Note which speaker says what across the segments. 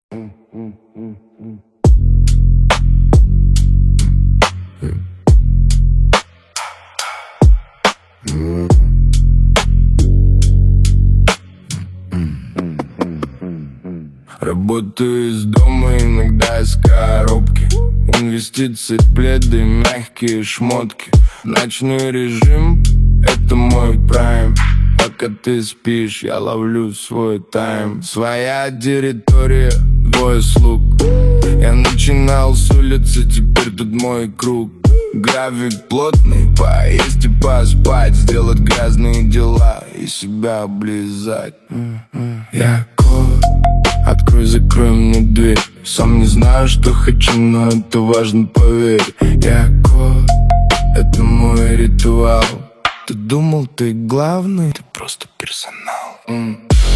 Speaker 1: Работаю из дома, иногда из коробки. Инвестиции, пледы, мягкие шмотки. Ночной режим — это мой прайм. Пока ты спишь, я ловлю свой тайм. Своя территория, двое слуг. Я начинал с улицы, теперь тут мой круг. График плотный, поесть и поспать, сделать грязные дела и себя облизать. Я кот, открой-закрой мне дверь. Сам не знаю, что хочу, но это важно, поверь. Я кот, это мой ритуал. Ты думал, ты главный, ты просто персонал.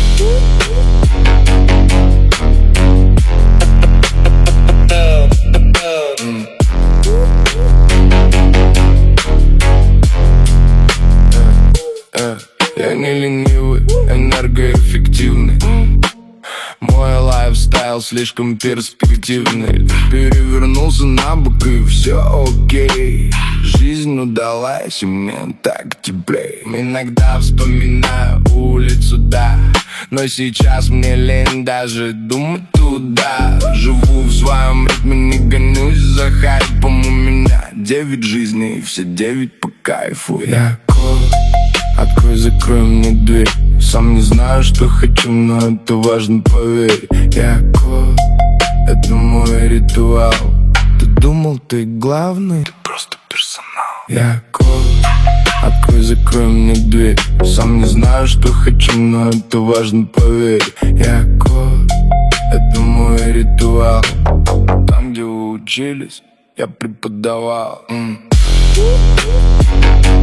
Speaker 1: Я не ленивый, энергоэффективный. Мой лайфстайл слишком перспективный. Перевернулся на бок и все окей. Жизнь удалась, и мне так теплей. Иногда вспоминаю улицу, да, но сейчас мне лень даже думать туда. Живу в своем ритме, не гонюсь за хайпом. У меня 9 жизней, все 9 по кайфу. Я кот, открой-закрой мне дверь. Сам не знаю, что хочу, но это важно, поверь. Я кот, это мой ритуал. Ты думал, ты главный, ты просто персонал. Я кот, открой-закрой мне дверь. Сам не знаю, что хочу, но это важно, поверь. Я кот, это мой ритуал. Там, где вы учились, я преподавал.